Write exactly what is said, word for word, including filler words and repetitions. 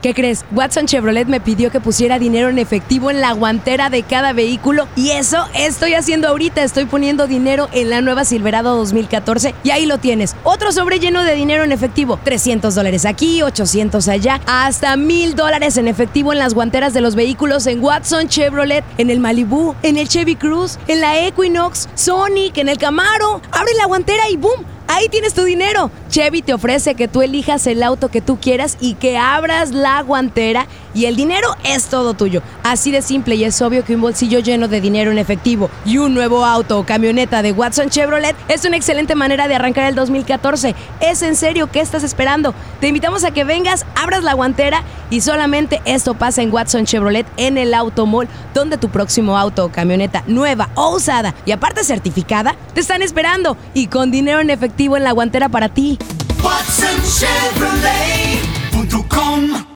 ¿Qué crees? Watson Chevrolet me pidió que pusiera dinero en efectivo en la guantera de cada vehículo y eso estoy haciendo ahorita. Estoy poniendo dinero en la nueva Silverado dos mil catorce y ahí lo tienes. Otro sobre lleno de dinero en efectivo. trescientos dólares aquí, ochocientos allá, hasta mil dólares en efectivo en las guanteras de los vehículos en Watson Chevrolet, en el Malibu, en el Chevy Cruze, en la Equinox, Sonic, en el Camaro. Abre la guantera y ¡boom! Ahí tienes tu dinero. Chevy te ofrece que tú elijas el auto que tú quieras y que abras la guantera y el dinero es todo tuyo. Así de simple, y es obvio que un bolsillo lleno de dinero en efectivo y un nuevo auto o camioneta de Watson Chevrolet es una excelente manera de arrancar el dos mil catorce. Es en serio, ¿qué estás esperando? Te invitamos a que vengas, abras la guantera y solamente esto pasa en Watson Chevrolet en el Automall, donde tu próximo auto o camioneta nueva o usada y aparte certificada te están esperando y con dinero en efectivo en la guantera para ti. Watson Chevrolet punto com